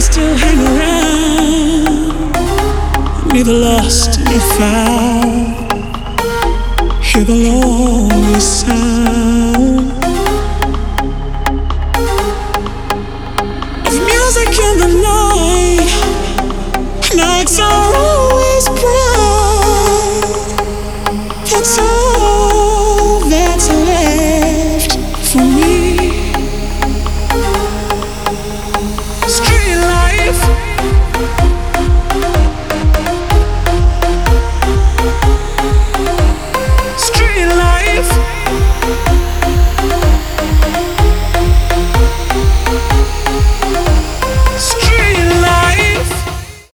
still hang around, neither lost nor found. Hear the lonely sound.